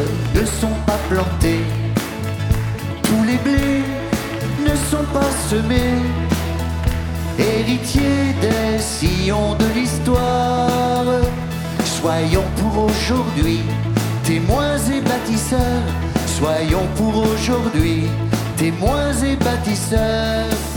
ne sont pas plantés, tous les blés ne sont pas semés, héritiers des sillons de l'histoire. Soyons pour aujourd'hui témoins et bâtisseurs, soyons pour aujourd'hui témoins et bâtisseurs.